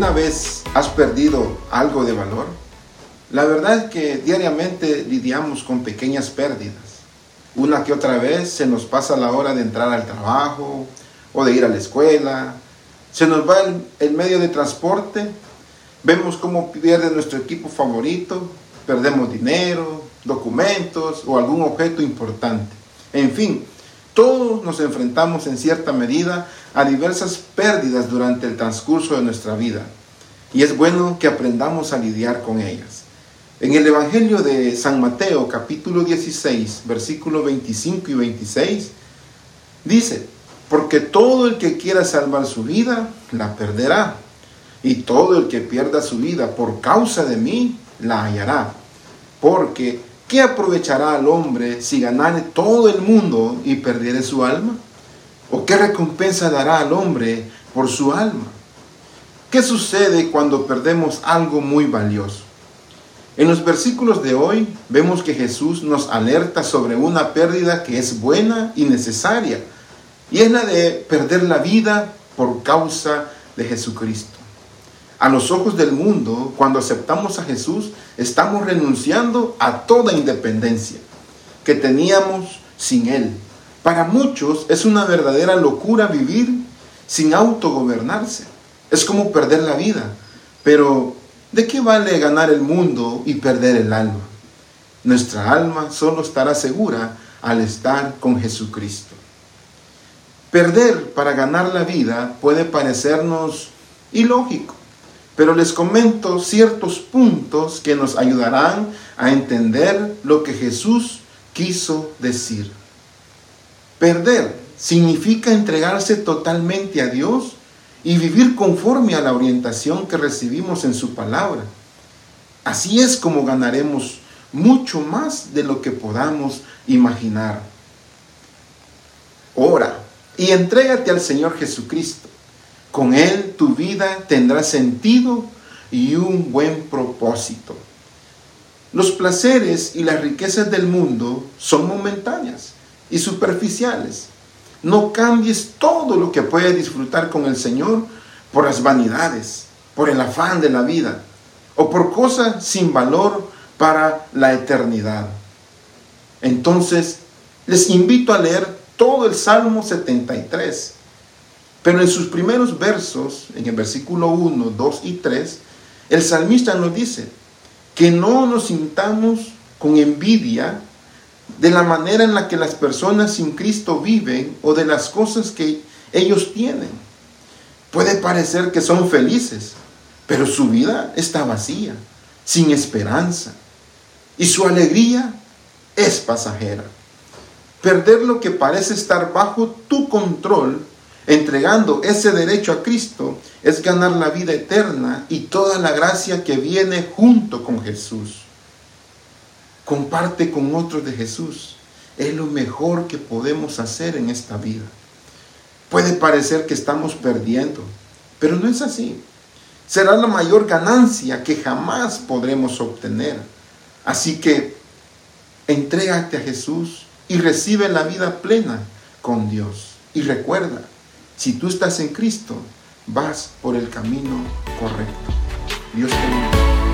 ¿Alguna vez has perdido algo de valor? La verdad es que diariamente lidiamos con pequeñas pérdidas. Una que otra vez se nos pasa la hora de entrar al trabajo o de ir a la escuela. Se nos va el medio de transporte. Vemos cómo pierde nuestro equipo favorito. Perdemos dinero, documentos o algún objeto importante. En fin, todos nos enfrentamos en cierta medida a diversas pérdidas durante el transcurso de nuestra vida. Y es bueno que aprendamos a lidiar con ellas. En el Evangelio de San Mateo, capítulo 16, versículos 25 y 26, dice: porque todo el que quiera salvar su vida, la perderá. Y todo el que pierda su vida por causa de mí, la hallará. Porque, ¿qué aprovechará al hombre si ganare todo el mundo y perdiere su alma? ¿O qué recompensa dará al hombre por su alma? ¿Qué sucede cuando perdemos algo muy valioso? En los versículos de hoy vemos que Jesús nos alerta sobre una pérdida que es buena y necesaria, y es la de perder la vida por causa de Jesucristo. A los ojos del mundo, cuando aceptamos a Jesús, estamos renunciando a toda independencia que teníamos sin Él. Para muchos es una verdadera locura vivir sin autogobernarse. Es como perder la vida. Pero, ¿de qué vale ganar el mundo y perder el alma? Nuestra alma solo estará segura al estar con Jesucristo. Perder para ganar la vida puede parecernos ilógico, pero les comento ciertos puntos que nos ayudarán a entender lo que Jesús quiso decir. Perder significa entregarse totalmente a Dios y vivir conforme a la orientación que recibimos en su palabra. Así es como ganaremos mucho más de lo que podamos imaginar. Ora y entrégate al Señor Jesucristo. Con Él tu vida tendrá sentido y un buen propósito. Los placeres y las riquezas del mundo son momentáneas y superficiales. No cambies todo lo que puedes disfrutar con el Señor por las vanidades, por el afán de la vida o por cosas sin valor para la eternidad. Entonces, les invito a leer todo el Salmo 73. Pero en sus primeros versos, en el versículo 1, 2 y 3, el salmista nos dice que no nos sintamos con envidia de la manera en la que las personas sin Cristo viven o de las cosas que ellos tienen. Puede parecer que son felices, pero su vida está vacía, sin esperanza, y su alegría es pasajera. Perder lo que parece estar bajo tu control, entregando ese derecho a Cristo, es ganar la vida eterna y toda la gracia que viene junto con Jesús. Comparte con otros de Jesús. Es lo mejor que podemos hacer en esta vida. Puede parecer que estamos perdiendo, pero no es así. Será la mayor ganancia que jamás podremos obtener. Así que entrégate a Jesús y recibe la vida plena con Dios. Y recuerda, si tú estás en Cristo, vas por el camino correcto. Dios te bendiga.